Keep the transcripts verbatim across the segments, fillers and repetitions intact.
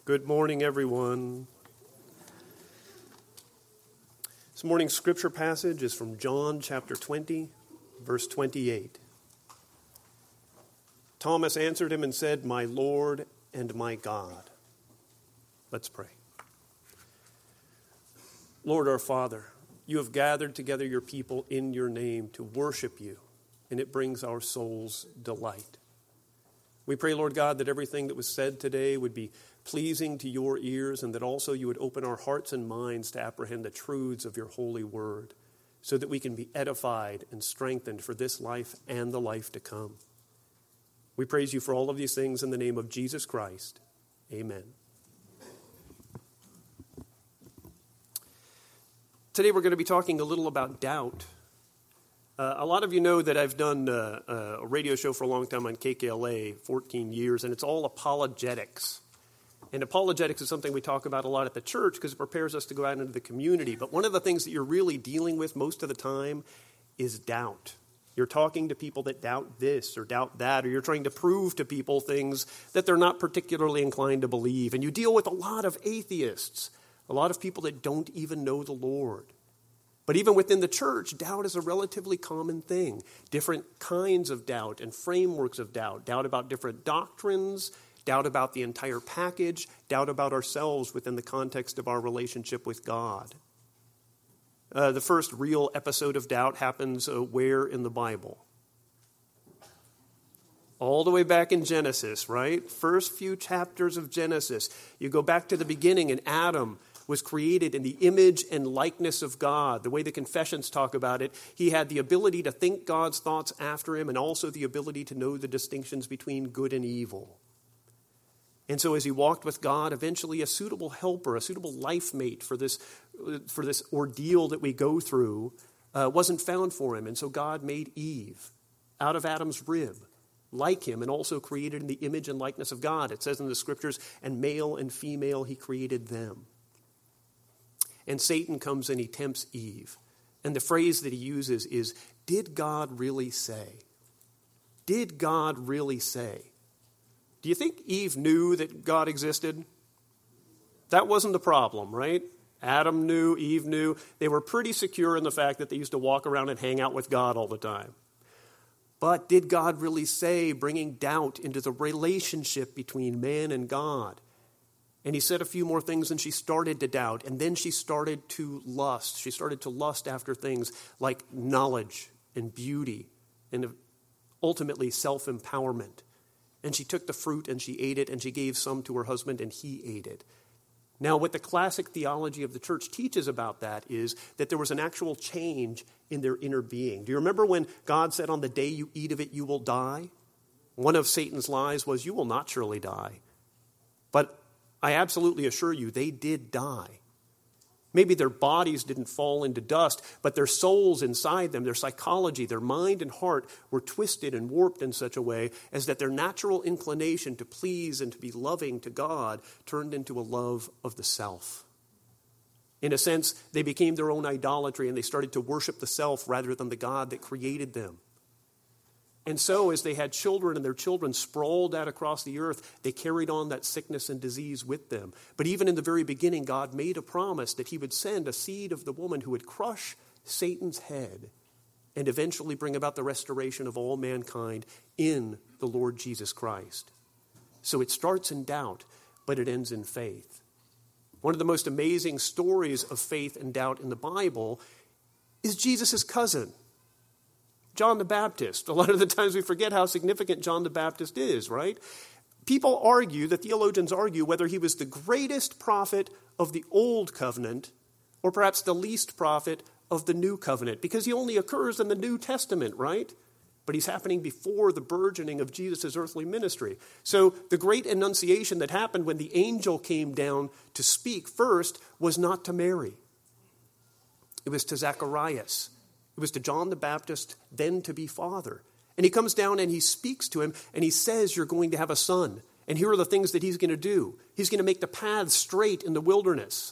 Good morning, everyone. This morning's scripture passage is from John chapter twenty, verse twenty-eight. Thomas answered him and said, "My Lord and my God." Let's pray. Lord our Father, you have gathered together your people in your name to worship you, and it brings our souls delight. We pray, Lord God, that everything that was said today would be pleasing to your ears, and that also you would open our hearts and minds to apprehend the truths of your holy word, so that we can be edified and strengthened for this life and the life to come. We praise you for all of these things in the name of Jesus Christ. Amen. Today we're going to be talking a little about doubt. Uh, a lot of you know that I've done uh, a radio show for a long time on K K L A, fourteen years, and it's all apologetics. And apologetics is something we talk about a lot at the church because it prepares us to go out into the community. But one of the things that you're really dealing with most of the time is doubt. You're talking to people that doubt this or doubt that, or you're trying to prove to people things that they're not particularly inclined to believe. And you deal with a lot of atheists, a lot of people that don't even know the Lord. But even within the church, doubt is a relatively common thing. Different kinds of doubt and frameworks of doubt. Doubt about different doctrines, doubt about the entire package, doubt about ourselves within the context of our relationship with God. Uh, the first real episode of doubt happens uh, where in the Bible? All the way back in Genesis, right? First few chapters of Genesis. You go back to the beginning, and Adam was created in the image and likeness of God. The way the confessions talk about it, he had the ability to think God's thoughts after him and also the ability to know the distinctions between good and evil. And so as he walked with God, eventually a suitable helper, a suitable life mate for this, for this ordeal that we go through uh, wasn't found for him. And so God made Eve out of Adam's rib, like him, and also created in the image and likeness of God. It says in the scriptures, and male and female he created them. And Satan comes and he tempts Eve. And the phrase that he uses is, did God really say? Did God really say? Do you think Eve knew that God existed? That wasn't the problem, right? Adam knew, Eve knew. They were pretty secure in the fact that they used to walk around and hang out with God all the time. But did God really say, bringing doubt into the relationship between man and God? And he said a few more things, and she started to doubt. And then she started to lust. She started to lust after things like knowledge and beauty and ultimately self-empowerment. And she took the fruit and she ate it, and she gave some to her husband, and he ate it. Now, what the classic theology of the church teaches about that is that there was an actual change in their inner being. Do you remember when God said, on the day you eat of it, you will die? One of Satan's lies was, you will not surely die. But I absolutely assure you, they did die. Maybe their bodies didn't fall into dust, but their souls inside them, their psychology, their mind and heart were twisted and warped in such a way as that their natural inclination to please and to be loving to God turned into a love of the self. In a sense, they became their own idolatry, and they started to worship the self rather than the God that created them. And so as they had children and their children sprawled out across the earth, they carried on that sickness and disease with them. But even in the very beginning, God made a promise that he would send a seed of the woman who would crush Satan's head and eventually bring about the restoration of all mankind in the Lord Jesus Christ. So it starts in doubt, but it ends in faith. One of the most amazing stories of faith and doubt in the Bible is Jesus' cousin, John the Baptist. A lot of the times we forget how significant John the Baptist is, right? People argue, the theologians argue, whether he was the greatest prophet of the Old Covenant or perhaps the least prophet of the New Covenant, because he only occurs in the New Testament, right? But he's happening before the burgeoning of Jesus' earthly ministry. So the great annunciation that happened when the angel came down to speak first was not to Mary. It was to Zacharias. It was to John the Baptist, then to be father. And he comes down and he speaks to him and he says, you're going to have a son. And here are the things that he's going to do. He's going to make the paths straight in the wilderness.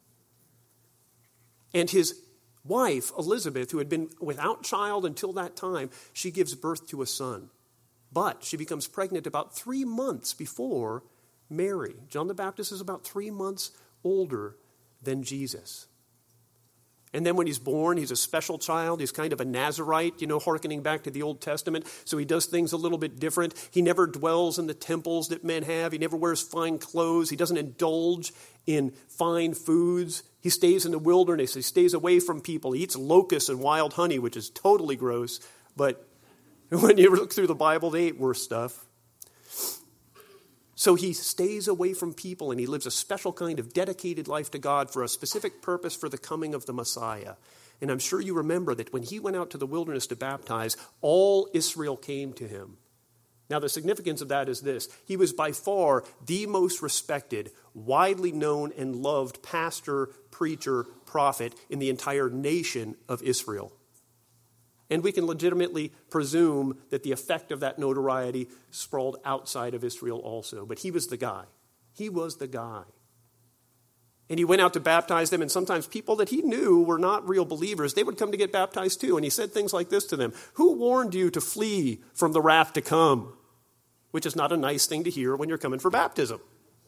And his wife, Elizabeth, who had been without child until that time, she gives birth to a son. But she becomes pregnant about three months before Mary. John the Baptist is about three months older than Jesus. And then when he's born, he's a special child. He's kind of a Nazirite, you know, hearkening back to the Old Testament. So he does things a little bit different. He never dwells in the temples that men have. He never wears fine clothes. He doesn't indulge in fine foods. He stays in the wilderness. He stays away from people. He eats locusts and wild honey, which is totally gross. But when you look through the Bible, they ate worse stuff. So he stays away from people, and he lives a special kind of dedicated life to God for a specific purpose for the coming of the Messiah. And I'm sure you remember that when he went out to the wilderness to baptize, all Israel came to him. Now, the significance of that is this. He was by far the most respected, widely known, and loved pastor, preacher, prophet in the entire nation of Israel. And we can legitimately presume that the effect of that notoriety sprawled outside of Israel also. But he was the guy. He was the guy. And he went out to baptize them, and sometimes people that he knew were not real believers, they would come to get baptized too. And he said things like this to them: "Who warned you to flee from the wrath to come?" Which is not a nice thing to hear when you're coming for baptism.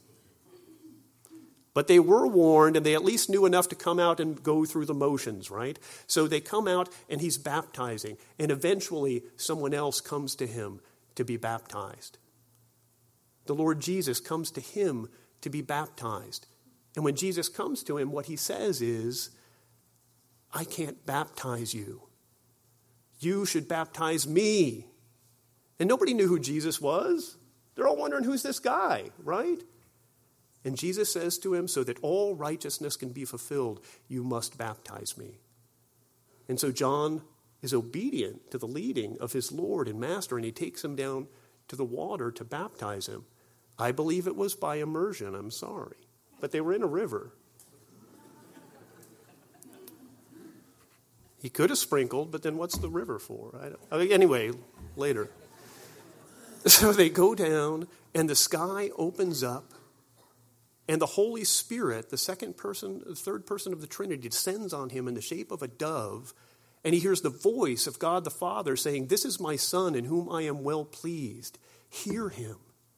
But they were warned, and they at least knew enough to come out and go through the motions, right? So they come out, and he's baptizing. And eventually, someone else comes to him to be baptized. The Lord Jesus comes to him to be baptized. And when Jesus comes to him, what he says is, "I can't baptize you. You should baptize me." And nobody knew who Jesus was. They're all wondering, who's this guy, right? And Jesus says to him, "So that all righteousness can be fulfilled, you must baptize me." And so John is obedient to the leading of his Lord and Master, and he takes him down to the water to baptize him. I believe it was by immersion, I'm sorry. But they were in a river. He could have sprinkled, but then what's the river for? I don't, I mean, anyway, later. So they go down, and the sky opens up, and the Holy Spirit, the second person, the third person of the Trinity, descends on him in the shape of a dove, and he hears the voice of God the Father saying, "This is my Son in whom I am well pleased. Hear him."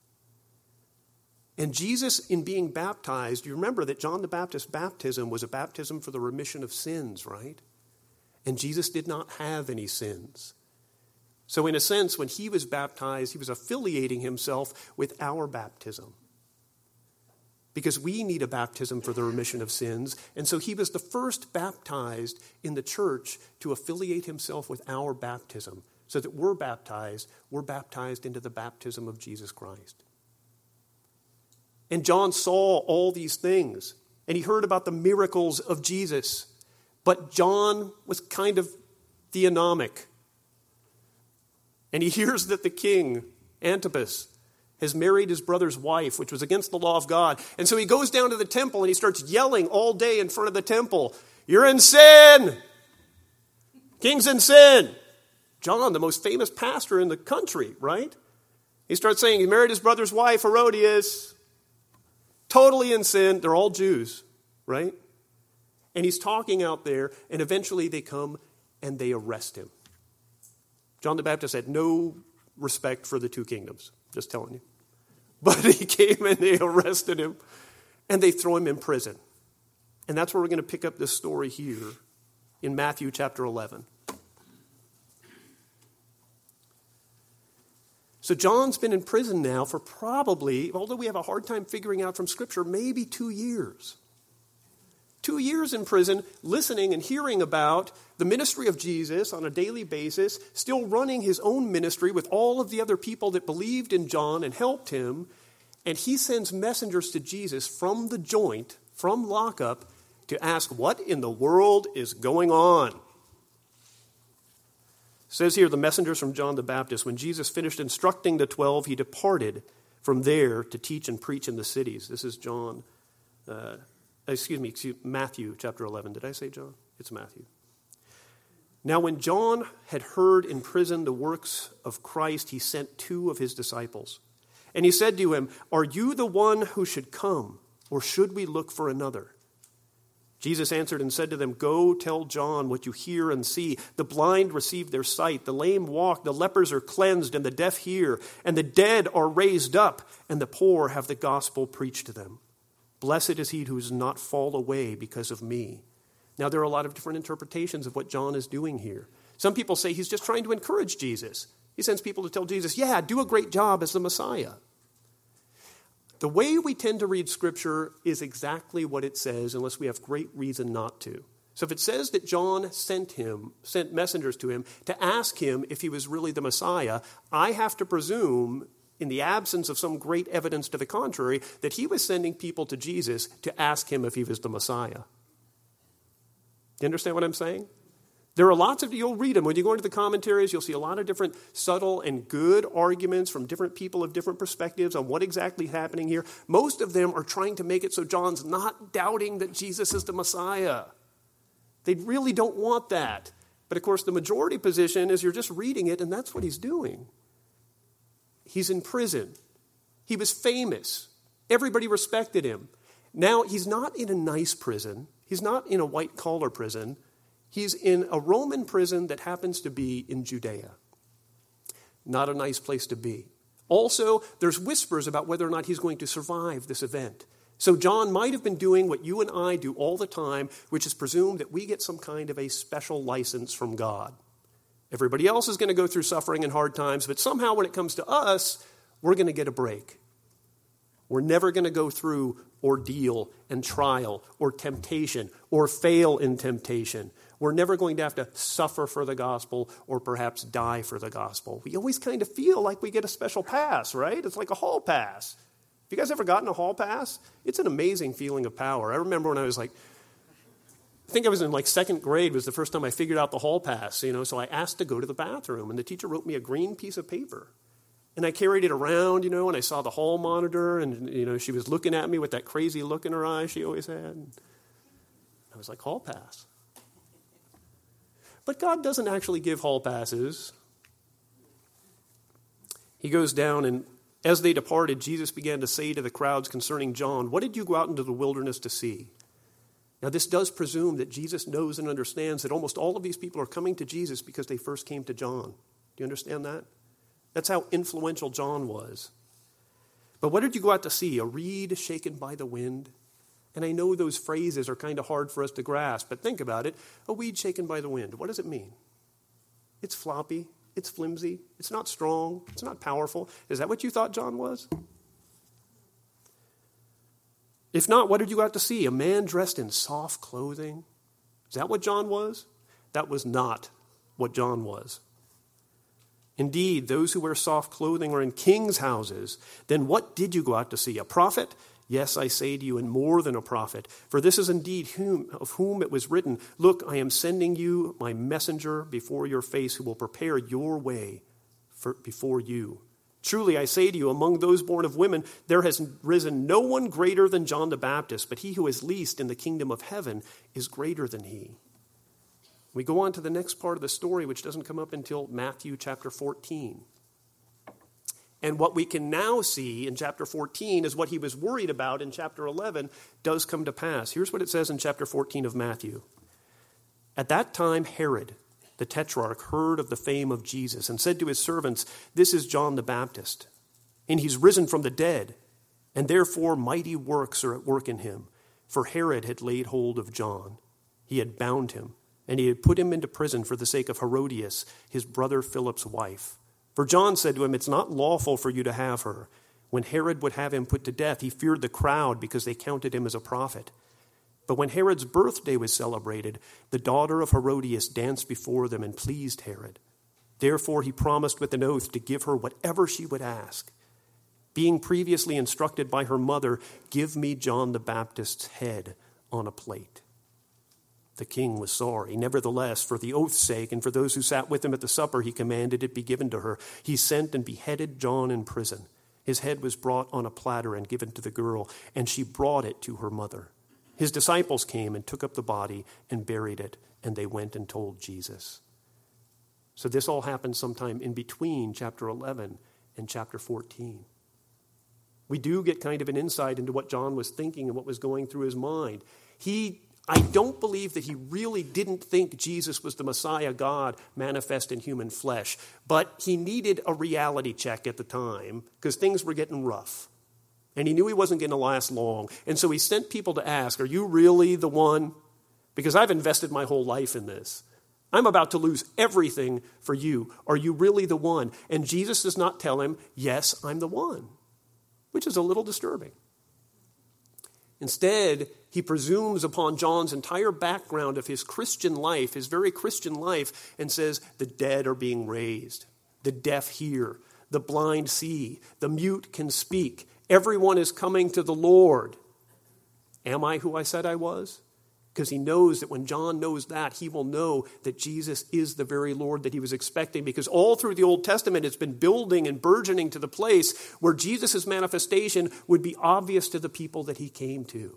And Jesus, in being baptized, you remember that John the Baptist's baptism was a baptism for the remission of sins, right? And Jesus did not have any sins. So in a sense, when he was baptized, he was affiliating himself with our baptism. Because we need a baptism for the remission of sins. And so he was the first baptized in the church to affiliate himself with our baptism. So that we're baptized, we're baptized into the baptism of Jesus Christ. And John saw all these things. And he heard about the miracles of Jesus. But John was kind of theonomic. And he hears that the king, Antipas, has married his brother's wife, which was against the law of God. And so he goes down to the temple and he starts yelling all day in front of the temple, "You're in sin! King's in sin!" John, the most famous pastor in the country, right? He starts saying he married his brother's wife, Herodias, totally in sin. They're all Jews, right? And he's talking out there, and eventually they come and they arrest him. John the Baptist had no respect for the two kingdoms, just telling you. But he came and they arrested him, and they throw him in prison. And that's where we're going to pick up this story here in Matthew chapter eleven. So John's been in prison now for probably, although we have a hard time figuring out from Scripture, maybe two years. Two years in prison, listening and hearing about the ministry of Jesus on a daily basis, still running his own ministry with all of the other people that believed in John and helped him. And he sends messengers to Jesus from the joint, from lockup, to ask, what in the world is going on? It says here, the messengers from John the Baptist, when Jesus finished instructing the twelve, he departed from there to teach and preach in the cities. This is John, uh, excuse me, excuse, Matthew chapter eleven. Did I say John? It's Matthew. Now when John had heard in prison the works of Christ, he sent two of his disciples. And he said to him, "Are you the one who should come, or should we look for another?" Jesus answered and said to them, "Go tell John what you hear and see. The blind receive their sight, the lame walk, the lepers are cleansed, and the deaf hear, and the dead are raised up, and the poor have the gospel preached to them. Blessed is he who does not fall away because of me." Now, there are a lot of different interpretations of what John is doing here. Some people say he's just trying to encourage Jesus. He sends people to tell Jesus, yeah, do a great job as the Messiah. The way we tend to read Scripture is exactly what it says, unless we have great reason not to. So if it says that John sent him, sent messengers to him to ask him if he was really the Messiah, I have to presume, in the absence of some great evidence to the contrary, that he was sending people to Jesus to ask him if he was the Messiah. Do you understand what I'm saying? There are lots of, you'll read them. When you go into the commentaries, you'll see a lot of different subtle and good arguments from different people of different perspectives on what exactly is happening here. Most of them are trying to make it so John's not doubting that Jesus is the Messiah. They really don't want that. But of course, the majority position is you're just reading it, and that's what he's doing. He's in prison. He was famous. Everybody respected him. Now, he's not in a nice prison. He's not in a white-collar prison. He's in a Roman prison that happens to be in Judea. Not a nice place to be. Also, there's whispers about whether or not he's going to survive this event. So John might have been doing what you and I do all the time, which is presume that we get some kind of a special license from God. Everybody else is going to go through suffering and hard times, but somehow when it comes to us, we're going to get a break. We're never going to go through ordeal and trial or temptation or fail in temptation. We're never going to have to suffer for the gospel or perhaps die for the gospel. We always kind of feel like we get a special pass, right? It's like a hall pass. Have you guys ever gotten a hall pass? It's an amazing feeling of power. I remember when I was like, I think I was in like second grade was the first time I figured out the hall pass, you know, so I asked to go to the bathroom, and the teacher wrote me a green piece of paper. And I carried it around, you know, and I saw the hall monitor, and, you know, she was looking at me with that crazy look in her eye she always had. I was like, hall pass. But God doesn't actually give hall passes. He goes down, and as they departed, Jesus began to say to the crowds concerning John, "What did you go out into the wilderness to see?" Now, this does presume that Jesus knows and understands that almost all of these people are coming to Jesus because they first came to John. Do you understand that? That's how influential John was. But what did you go out to see? A reed shaken by the wind? And I know those phrases are kind of hard for us to grasp, but think about it. A weed shaken by the wind. What does it mean? It's floppy. It's flimsy. It's not strong. It's not powerful. Is that what you thought John was? If not, what did you go out to see? A man dressed in soft clothing? Is that what John was? That was not what John was. Indeed, those who wear soft clothing are in kings' houses. Then what did you go out to see? A prophet? Yes, I say to you, and more than a prophet. For this is indeed whom, of whom it was written, "Look, I am sending you my messenger before your face, who will prepare your way for, before you. Truly, I say to you, among those born of women, there has risen no one greater than John the Baptist, but he who is least in the kingdom of heaven is greater than he." We go on to the next part of the story, which doesn't come up until Matthew chapter fourteen. And what we can now see in chapter fourteen is what he was worried about in chapter eleven does come to pass. Here's what it says in chapter fourteen of Matthew. At that time, Herod, the tetrarch, heard of the fame of Jesus and said to his servants, "This is John the Baptist, and he's risen from the dead, and therefore mighty works are at work in him. For Herod had laid hold of John. He had bound him, and he had put him into prison for the sake of Herodias, his brother Philip's wife. For John said to him, 'It's not lawful for you to have her.' When Herod would have him put to death, he feared the crowd because they counted him as a prophet. But when Herod's birthday was celebrated, the daughter of Herodias danced before them and pleased Herod. Therefore he promised with an oath to give her whatever she would ask. Being previously instructed by her mother, 'Give me John the Baptist's head on a plate.' The king was sorry. Nevertheless, for the oath's sake and for those who sat with him at the supper, he commanded it be given to her. He sent and beheaded John in prison. His head was brought on a platter and given to the girl, and she brought it to her mother. His disciples came and took up the body and buried it, and they went and told Jesus." So this all happened sometime in between chapter eleven and chapter fourteen. We do get kind of an insight into what John was thinking and what was going through his mind. He I don't believe that he really didn't think Jesus was the Messiah God manifest in human flesh, but he needed a reality check at the time because things were getting rough. And he knew he wasn't going to last long. And so he sent people to ask, are you really the one? Because I've invested my whole life in this. I'm about to lose everything for you. Are you really the one? And Jesus does not tell him, yes, I'm the one, which is a little disturbing. Instead, he presumes upon John's entire background of his Christian life, his very Christian life, and says, the dead are being raised, the deaf hear, the blind see, the mute can speak, everyone is coming to the Lord. Am I who I said I was? Because he knows that when John knows that, he will know that Jesus is the very Lord that he was expecting. Because all through the Old Testament, it's been building and burgeoning to the place where Jesus' manifestation would be obvious to the people that he came to.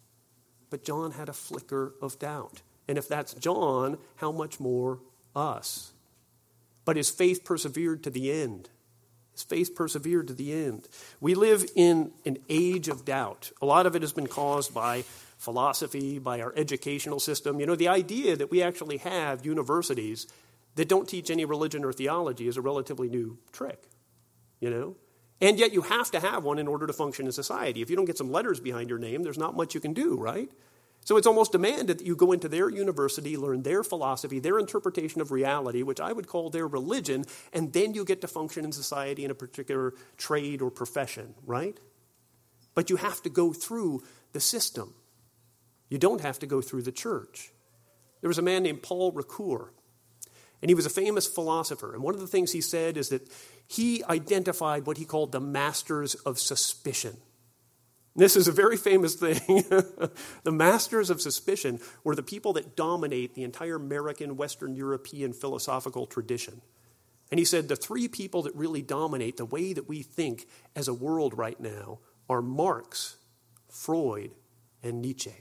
But John had a flicker of doubt. And if that's John, how much more us? But his faith persevered to the end. His faith persevered to the end. We live in an age of doubt. A lot of it has been caused by philosophy, by our educational system. You know, the idea that we actually have universities that don't teach any religion or theology is a relatively new trick, you know? And yet you have to have one in order to function in society. If you don't get some letters behind your name, there's not much you can do, right? So it's almost demanded that you go into their university, learn their philosophy, their interpretation of reality, which I would call their religion, and then you get to function in society in a particular trade or profession, right? But you have to go through the system. You don't have to go through the church. There was a man named Paul Ricoeur, and he was a famous philosopher. And one of the things he said is that he identified what he called the masters of suspicion. This is a very famous thing. The masters of suspicion were the people that dominate the entire American, Western European philosophical tradition. And he said the three people that really dominate the way that we think as a world right now are Marx, Freud, and Nietzsche.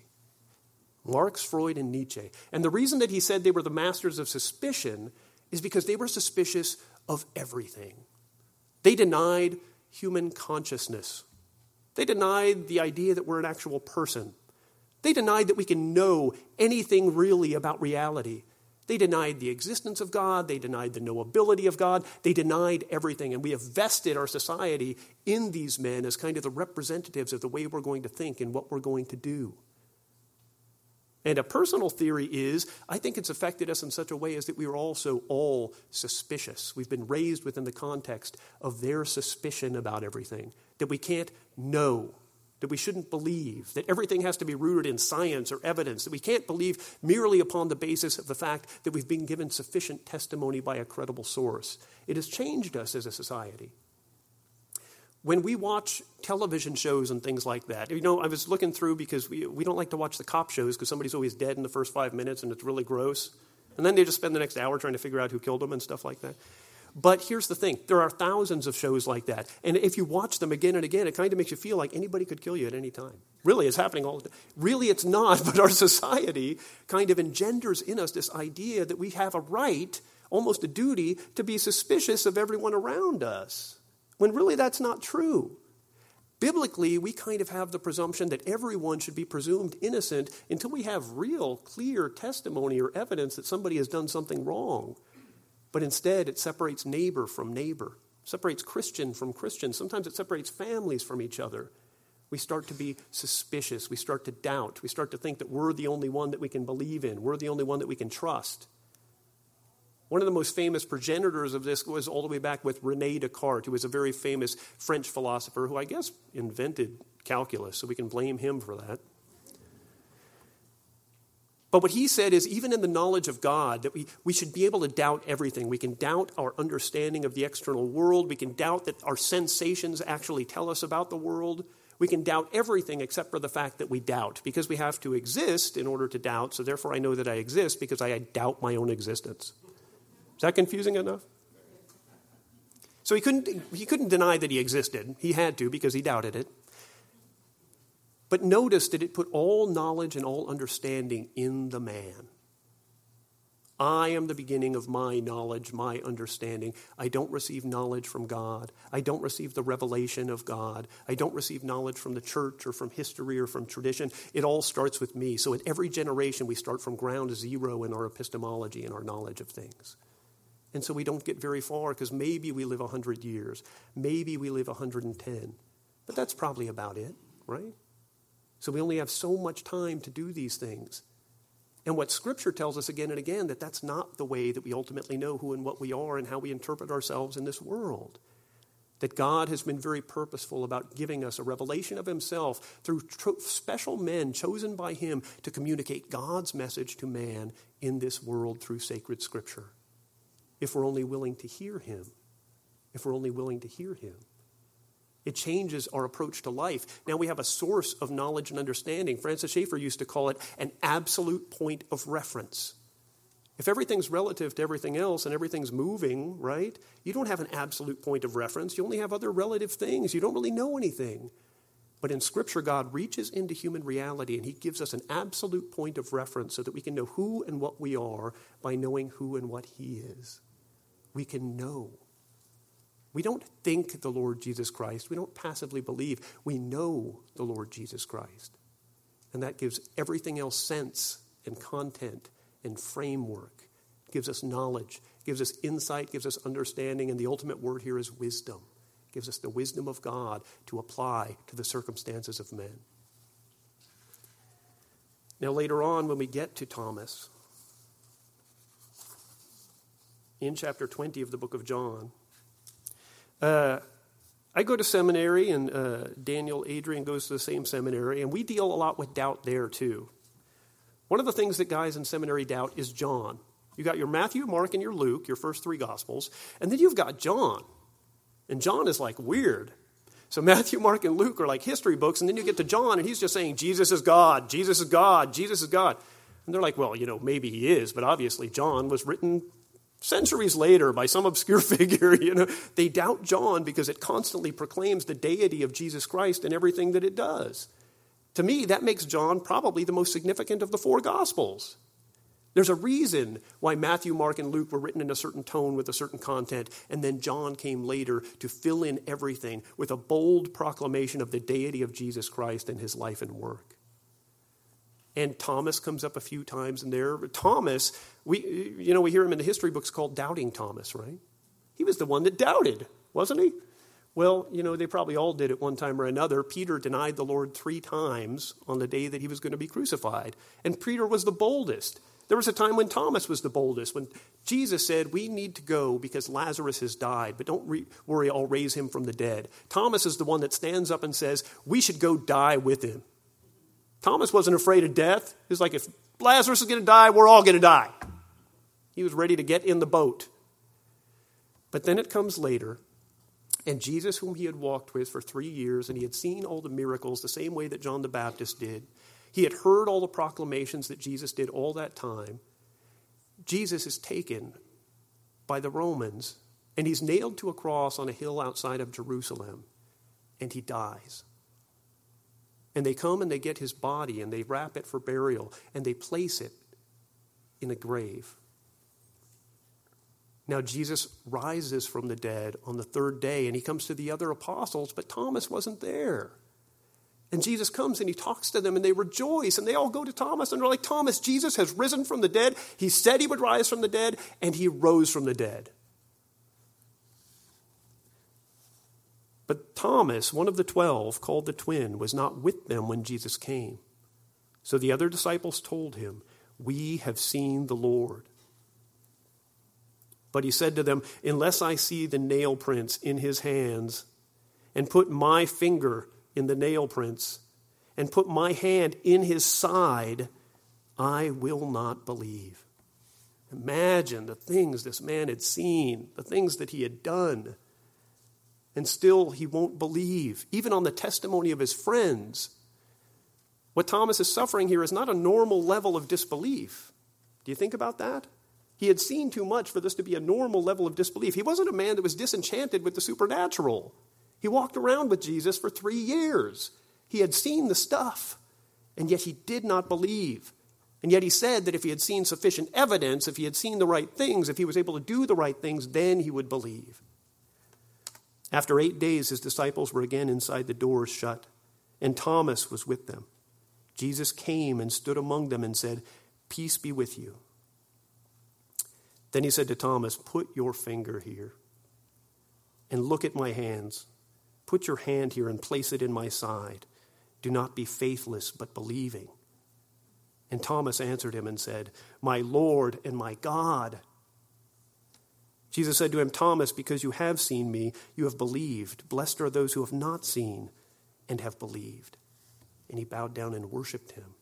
Marx, Freud, and Nietzsche. And the reason that he said they were the masters of suspicion is because they were suspicious of everything. They denied human consciousness. They denied the idea that we're an actual person. They denied that we can know anything really about reality. They denied the existence of God. They denied the knowability of God. They denied everything. And we have vested our society in these men as kind of the representatives of the way we're going to think and what we're going to do. And a personal theory is, I think it's affected us in such a way as that we are also all suspicious. We've been raised within the context of their suspicion about everything, that we can't know, that we shouldn't believe, that everything has to be rooted in science or evidence, that we can't believe merely upon the basis of the fact that we've been given sufficient testimony by a credible source. It has changed us as a society. When we watch television shows and things like that, you know, I was looking through because we, we don't like to watch the cop shows because somebody's always dead in the first five minutes and it's really gross. And then they just spend the next hour trying to figure out who killed them and stuff like that. But here's the thing. There are thousands of shows like that. And if you watch them again and again, it kind of makes you feel like anybody could kill you at any time. Really, it's happening all the time. Really, it's not. But our society kind of engenders in us this idea that we have a right, almost a duty, to be suspicious of everyone around us. When really that's not true. Biblically, we kind of have the presumption that everyone should be presumed innocent until we have real, clear testimony or evidence that somebody has done something wrong. But instead, it separates neighbor from neighbor, separates Christian from Christian. Sometimes it separates families from each other. We start to be suspicious. We start to doubt. We start to think that we're the only one that we can believe in. We're the only one that we can trust. One of the most famous progenitors of this was all the way back with René Descartes, who was a very famous French philosopher who I guess invented calculus, so we can blame him for that. But what he said is even in the knowledge of God, that we, we should be able to doubt everything. We can doubt our understanding of the external world. We can doubt that our sensations actually tell us about the world. We can doubt everything except for the fact that we doubt, because we have to exist in order to doubt, so therefore I know that I exist because I doubt my own existence. Is that confusing enough? So he couldn't, he couldn't deny that he existed. He had to because he doubted it. But notice that it put all knowledge and all understanding in the man. I am the beginning of my knowledge, my understanding. I don't receive knowledge from God. I don't receive the revelation of God. I don't receive knowledge from the church or from history or from tradition. It all starts with me. So in every generation, we start from ground zero in our epistemology and our knowledge of things. And so we don't get very far because maybe we live one hundred years. Maybe we live one hundred ten. But that's probably about it, right? So we only have so much time to do these things. And what Scripture tells us again and again, that that's not the way that we ultimately know who and what we are and how we interpret ourselves in this world. That God has been very purposeful about giving us a revelation of himself through tr- special men chosen by him to communicate God's message to man in this world through sacred Scripture. If we're only willing to hear him. If we're only willing to hear him. It changes our approach to life. Now we have a source of knowledge and understanding. Francis Schaeffer used to call it an absolute point of reference. If everything's relative to everything else and everything's moving, right, you don't have an absolute point of reference. You only have other relative things. You don't really know anything. But in Scripture, God reaches into human reality and he gives us an absolute point of reference so that we can know who and what we are by knowing who and what he is. We can know. We don't think the Lord Jesus Christ. We don't passively believe. We know the Lord Jesus Christ. And that gives everything else sense and content and framework. It gives us knowledge, gives us insight, gives us understanding, and the ultimate word here is wisdom. It gives us the wisdom of God to apply to the circumstances of men. Now later on when we get to Thomas, in chapter twenty of the book of John, uh, I go to seminary, and uh, Daniel Adrian goes to the same seminary, and we deal a lot with doubt there too. One of the things that guys in seminary doubt is John. You got your Matthew, Mark, and your Luke, your first three Gospels, and then you've got John. And John is like weird. So Matthew, Mark, and Luke are like history books, and then you get to John, and he's just saying, Jesus is God, Jesus is God, Jesus is God. And they're like, well, you know, maybe he is, but obviously John was written centuries later by some obscure figure. You know, they doubt John because it constantly proclaims the deity of Jesus Christ in everything that it does. To me, that makes John probably the most significant of the four Gospels. There's a reason why Matthew, Mark, and Luke were written in a certain tone with a certain content, and then John came later to fill in everything with a bold proclamation of the deity of Jesus Christ and his life and work. And Thomas comes up a few times in there. Thomas, we you know, we hear him in the history books called Doubting Thomas, right? He was the one that doubted, wasn't he? Well, you know, they probably all did at one time or another. Peter denied the Lord three times on the day that he was going to be crucified. And Peter was the boldest. There was a time when Thomas was the boldest, when Jesus said, we need to go because Lazarus has died, but don't re- worry, I'll raise him from the dead. Thomas is the one that stands up and says, we should go die with him. Thomas wasn't afraid of death. He was like, if Lazarus is going to die, we're all going to die. He was ready to get in the boat. But then it comes later, and Jesus, whom he had walked with for three years, and he had seen all the miracles the same way that John the Baptist did. He had heard all the proclamations that Jesus did all that time. Jesus is taken by the Romans, and he's nailed to a cross on a hill outside of Jerusalem, and he dies. And they come and they get his body and they wrap it for burial and they place it in a grave. Now Jesus rises from the dead on the third day and he comes to the other apostles, but Thomas wasn't there. And Jesus comes and he talks to them and they rejoice and they all go to Thomas and they're like, Thomas, Jesus has risen from the dead. He said he would rise from the dead and he rose from the dead. But Thomas, one of the twelve, called the twin, was not with them when Jesus came. So the other disciples told him, we have seen the Lord. But he said to them, unless I see the nail prints in his hands, and put my finger in the nail prints, and put my hand in his side, I will not believe. Imagine the things this man had seen, the things that he had done. And still he won't believe, even on the testimony of his friends. What Thomas is suffering here is not a normal level of disbelief. Do you think about that? He had seen too much for this to be a normal level of disbelief. He wasn't a man that was disenchanted with the supernatural. He walked around with Jesus for three years. He had seen the stuff, and yet he did not believe. And yet he said that if he had seen sufficient evidence, if he had seen the right things, if he was able to do the right things, then he would believe. After eight days, his disciples were again inside the doors shut, and Thomas was with them. Jesus came and stood among them and said, "Peace be with you." Then he said to Thomas, "Put your finger here and look at my hands. Put your hand here and place it in my side. Do not be faithless, but believing." And Thomas answered him and said, "My Lord and my God." Jesus said to him, "Thomas, because you have seen me, you have believed. Blessed are those who have not seen and have believed." And he bowed down and worshiped him.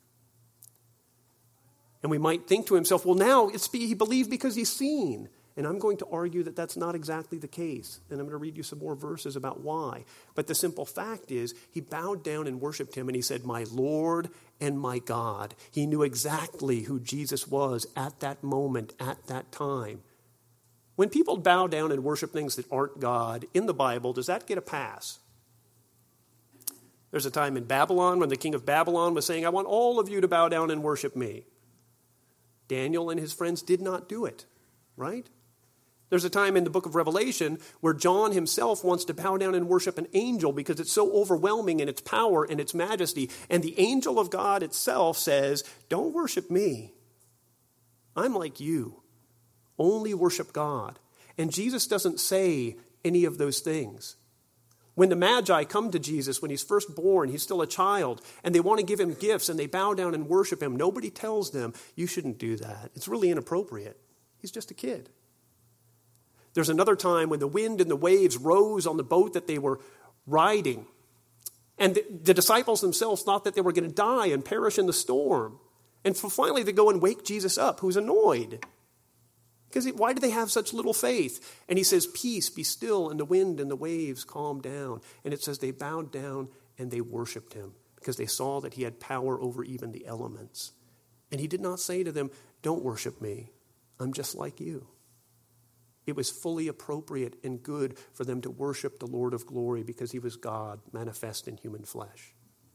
And we might think to himself, well, now it's he believed because he's seen. And I'm going to argue that that's not exactly the case. And I'm going to read you some more verses about why. But the simple fact is, he bowed down and worshiped him, and he said, "My Lord and my God." He knew exactly who Jesus was at that moment, at that time. When people bow down and worship things that aren't God in the Bible, does that get a pass? There's a time in Babylon when the king of Babylon was saying, "I want all of you to bow down and worship me." Daniel and his friends did not do it, right? There's a time in the book of Revelation where John himself wants to bow down and worship an angel because it's so overwhelming in its power and its majesty. And the angel of God itself says, "Don't worship me. I'm like you. Only worship God." And Jesus doesn't say any of those things. When the Magi come to Jesus when he's first born, he's still a child, and they want to give him gifts and they bow down and worship him, nobody tells them, "You shouldn't do that. It's really inappropriate. He's just a kid." There's another time when the wind and the waves rose on the boat that they were riding, and the, the disciples themselves thought that they were going to die and perish in the storm. And so finally they go and wake Jesus up, who's annoyed. Because he, why do they have such little faith? And he says, "Peace, be still," and the wind and the waves calmed down. And it says they bowed down and they worshiped him because they saw that he had power over even the elements. And he did not say to them, "Don't worship me. I'm just like you." It was fully appropriate and good for them to worship the Lord of glory because he was God manifest in human flesh.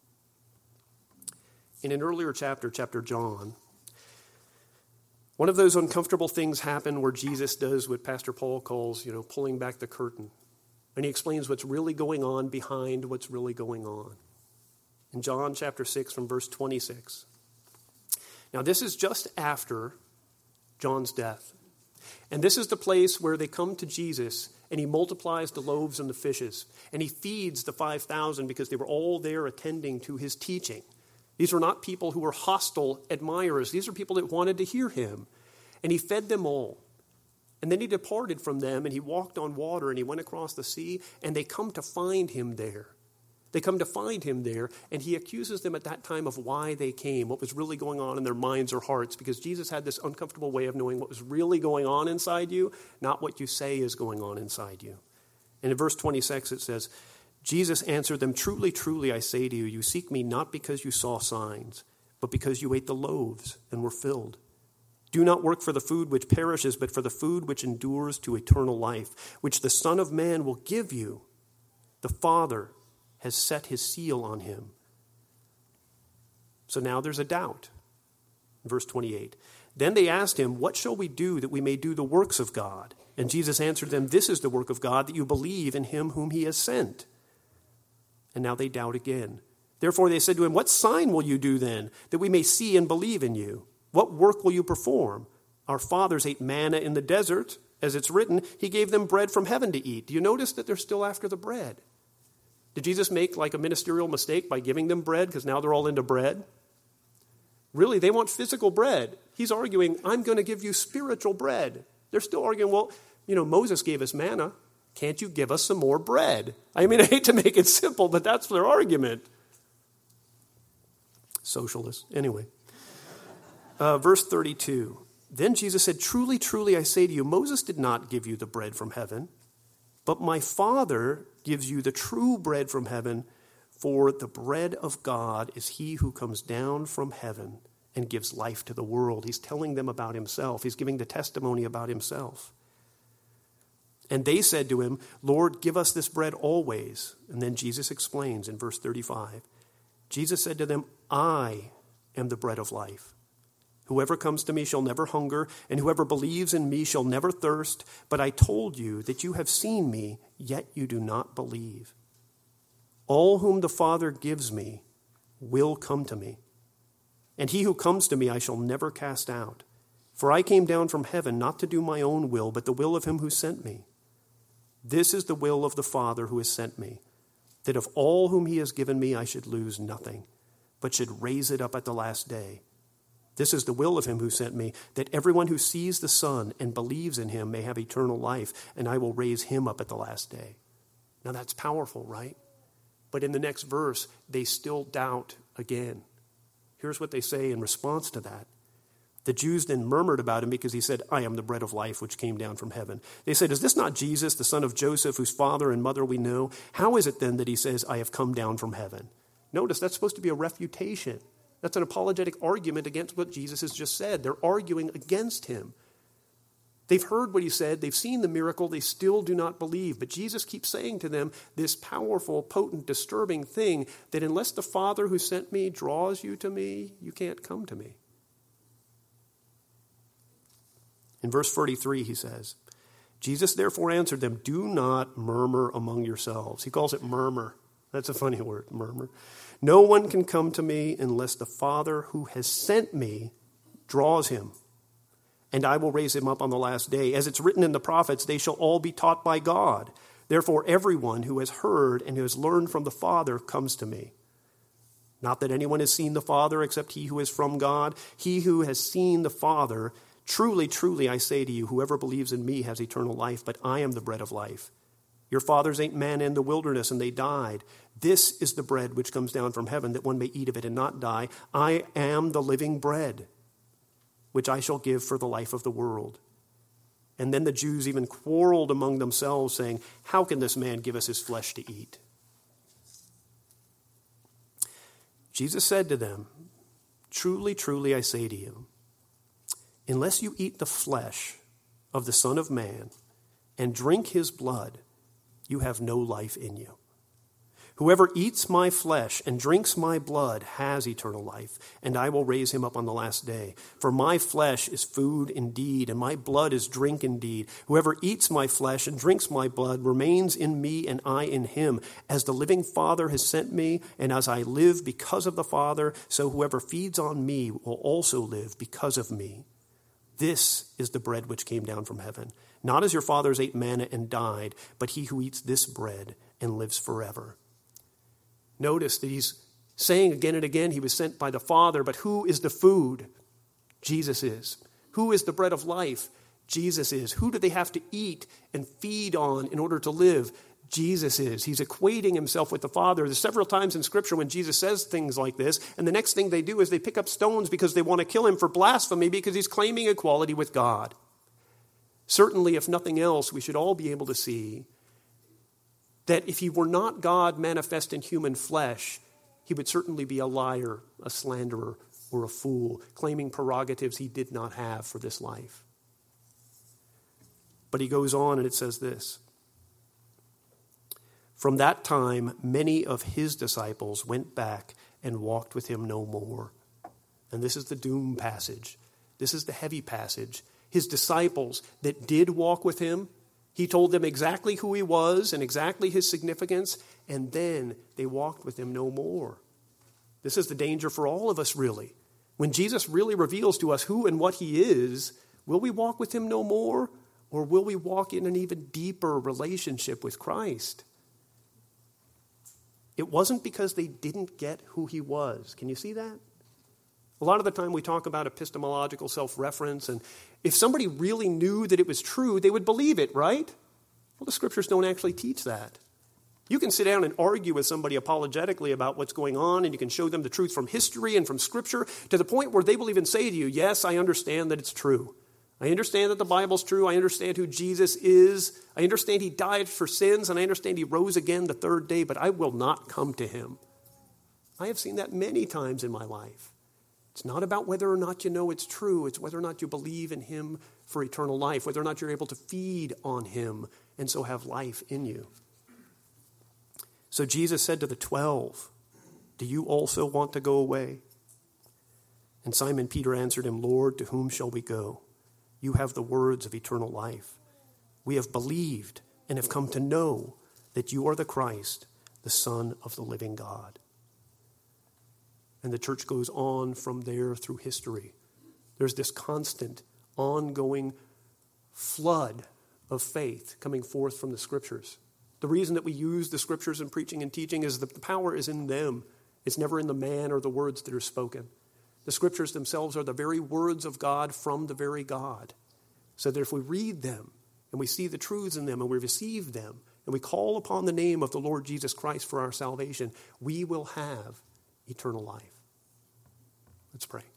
In an earlier chapter, chapter John, one of those uncomfortable things happened where Jesus does what Pastor Paul calls, you know, pulling back the curtain. And he explains what's really going on behind what's really going on. In John chapter six from verse twenty-six. Now this is just after John's death. And this is the place where they come to Jesus and he multiplies the loaves and the fishes. And he feeds the five thousand because they were all there attending to his teaching. These were not people who were hostile admirers. These are people that wanted to hear him. And he fed them all. And then he departed from them and he walked on water and he went across the sea and they come to find him there. They come to find him there and he accuses them at that time of why they came, what was really going on in their minds or hearts, because Jesus had this uncomfortable way of knowing what was really going on inside you, not what you say is going on inside you. And in verse twenty-six it says, Jesus answered them, "Truly, truly, I say to you, you seek me not because you saw signs, but because you ate the loaves and were filled. Do not work for the food which perishes, but for the food which endures to eternal life, which the Son of Man will give you. The Father has set his seal on him." So now there's a doubt. Verse twenty-eight. Then they asked him, "What shall we do that we may do the works of God?" And Jesus answered them, "This is the work of God, that you believe in him whom he has sent." And now they doubt again. Therefore they said to him, "What sign will you do then, that we may see and believe in you? What work will you perform? Our fathers ate manna in the desert, as it's written, he gave them bread from heaven to eat." Do you notice that they're still after the bread? Did Jesus make like a ministerial mistake by giving them bread because now they're all into bread? Really, they want physical bread. He's arguing, "I'm going to give you spiritual bread." They're still arguing, "Well, you know, Moses gave us manna. Can't you give us some more bread?" I mean, I hate to make it simple, but that's their argument. Socialists. Anyway. Uh, verse thirty-two. Then Jesus said, "Truly, truly, I say to you, Moses did not give you the bread from heaven, but my Father gives you the true bread from heaven, for the bread of God is he who comes down from heaven and gives life to the world." He's telling them about himself. He's giving the testimony about himself. And they said to him, "Lord, give us this bread always." And then Jesus explains in verse thirty-five. Jesus said to them, "I am the bread of life. Whoever comes to me shall never hunger, and whoever believes in me shall never thirst. But I told you that you have seen me, yet you do not believe. All whom the Father gives me will come to me, and he who comes to me I shall never cast out. For I came down from heaven not to do my own will, but the will of him who sent me. This is the will of the Father who has sent me, that of all whom he has given me I should lose nothing, but should raise it up at the last day. This is the will of him who sent me, that everyone who sees the Son and believes in him may have eternal life, and I will raise him up at the last day. Now that's powerful, right? But in the next verse, they still doubt again. Here's what they say in response to that. The Jews then murmured about him because he said, I am the bread of life which came down from heaven. They said, is this not Jesus, the son of Joseph, whose father and mother we know? How is it then that he says, I have come down from heaven? Notice that's supposed to be a refutation. That's an apologetic argument against what Jesus has just said. They're arguing against him. They've heard what he said. They've seen the miracle. They still do not believe. But Jesus keeps saying to them this powerful, potent, disturbing thing that unless the Father who sent me draws you to me, you can't come to me. In verse forty-three, he says, Jesus therefore answered them, do not murmur among yourselves. He calls it murmur. That's a funny word, murmur. No one can come to me unless the Father who has sent me draws him, and I will raise him up on the last day. As it's written in the prophets, they shall all be taught by God. Therefore, everyone who has heard and who has learned from the Father comes to me. Not that anyone has seen the Father except he who is from God. He who has seen the Father, truly, truly, I say to you, whoever believes in me has eternal life, but I am the bread of life. Your fathers ate manna in the wilderness, and they died. This is the bread which comes down from heaven, that one may eat of it and not die. I am the living bread, which I shall give for the life of the world. And then the Jews even quarreled among themselves, saying, how can this man give us his flesh to eat? Jesus said to them, truly, truly, I say to you, unless you eat the flesh of the Son of Man and drink his blood, you have no life in you. Whoever eats my flesh and drinks my blood has eternal life, and I will raise him up on the last day. For my flesh is food indeed, and my blood is drink indeed. Whoever eats my flesh and drinks my blood remains in me, and I in him. As the living Father has sent me, and as I live because of the Father, so whoever feeds on me will also live because of me. This is the bread which came down from heaven. Not as your fathers ate manna and died, but he who eats this bread and lives forever. Notice that he's saying again and again he was sent by the Father, but who is the food? Jesus is. Who is the bread of life? Jesus is. Who do they have to eat and feed on in order to live? Jesus is. He's equating himself with the Father. There's several times in Scripture when Jesus says things like this, and the next thing they do is they pick up stones because they want to kill him for blasphemy because he's claiming equality with God. Certainly, if nothing else, we should all be able to see that if he were not God manifest in human flesh, he would certainly be a liar, a slanderer, or a fool, claiming prerogatives he did not have for this life. But he goes on and it says this. From that time, many of his disciples went back and walked with him no more. And this is the doom passage. This is the heavy passage. His disciples that did walk with him, he told them exactly who he was and exactly his significance, and then they walked with him no more. This is the danger for all of us, really. When Jesus really reveals to us who and what he is, will we walk with him no more, or will we walk in an even deeper relationship with Christ? It wasn't because they didn't get who he was. Can you see that? A lot of the time we talk about epistemological self-reference, and if somebody really knew that it was true, they would believe it, right? Well, the Scriptures don't actually teach that. You can sit down and argue with somebody apologetically about what's going on, and you can show them the truth from history and from Scripture to the point where they will even say to you, yes, I understand that it's true. I understand that the Bible's true. I understand who Jesus is. I understand he died for sins, and I understand he rose again the third day, but I will not come to him. I have seen that many times in my life. It's not about whether or not you know it's true. It's whether or not you believe in him for eternal life, whether or not you're able to feed on him and so have life in you. So Jesus said to the twelve, do you also want to go away? And Simon Peter answered him, Lord, to whom shall we go? You have the words of eternal life. We have believed and have come to know that you are the Christ, the Son of the living God. And the church goes on from there through history. There's this constant, ongoing flood of faith coming forth from the Scriptures. The reason that we use the Scriptures in preaching and teaching is that the power is in them. It's never in the man or the words that are spoken. The Scriptures themselves are the very words of God from the very God. So that if we read them and we see the truths in them and we receive them and we call upon the name of the Lord Jesus Christ for our salvation, we will have eternal life. Let's pray.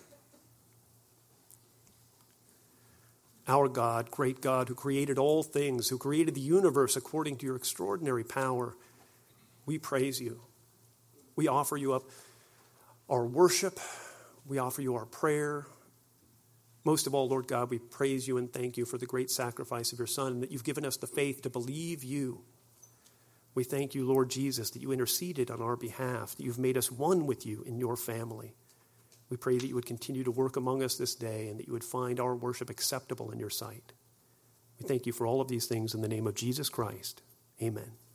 Our God, great God, who created all things, who created the universe according to your extraordinary power, we praise you. We offer you up our worship. We offer you our prayer. Most of all, Lord God, we praise you and thank you for the great sacrifice of your Son, and that you've given us the faith to believe you. We thank you, Lord Jesus, that you interceded on our behalf, that you've made us one with you in your family. We pray that you would continue to work among us this day and that you would find our worship acceptable in your sight. We thank you for all of these things in the name of Jesus Christ. Amen.